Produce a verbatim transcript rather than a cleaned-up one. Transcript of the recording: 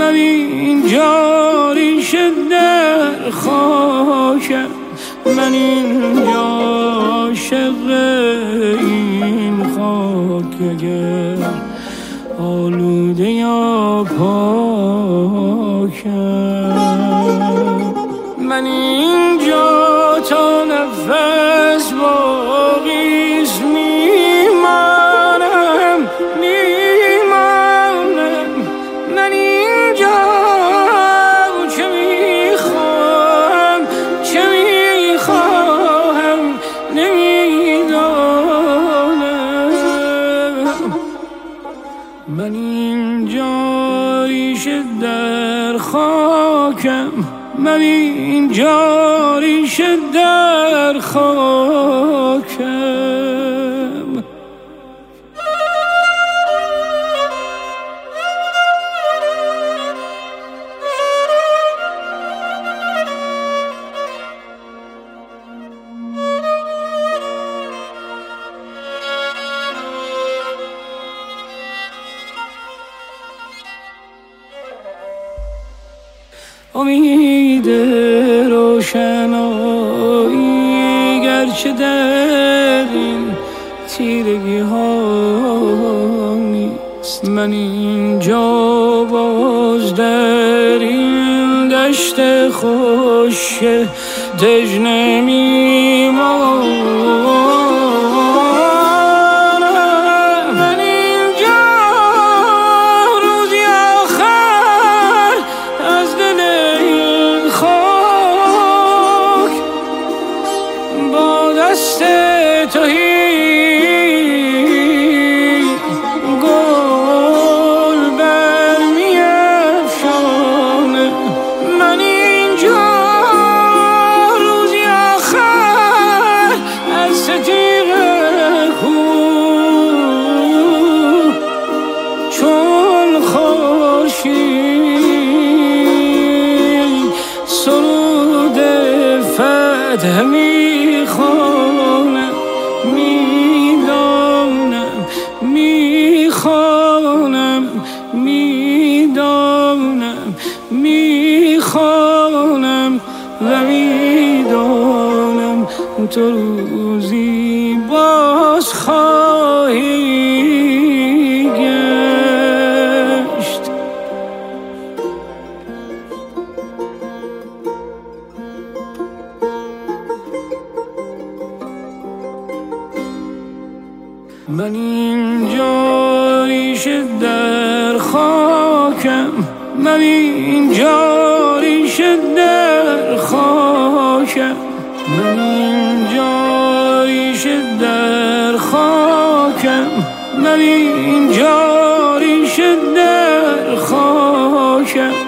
من اینجا ریشه در خاکم، من اینجا عاشق این خاک، اگر آلوده یا پاکم. من اینجا تا نفس باقیست میمانم میمانم. من اینجا چه میخواهم چه میخواهم نمیدانم. من اینجا ریشه در خاکم، من اینجا ریشه در خاکم. امید روشنایی گرچه در این تیرگی ها نیست، من اینجا باز در این دشت خوش دژنه میمانم. دست تویی گل برمی افشانه، من اینجا روزی آخر از ستیغ کوه چون خورشید سرود فتح میخوانم، میدانم میخوانم میدانم میخوانم و میدانم تو روزی باز خواهی گشت. من اینجا ریشه در خاکم، من اینجا ریشه در خاکم، من اینجا ریشه در خاکم، من اینجا ریشه در خاکم.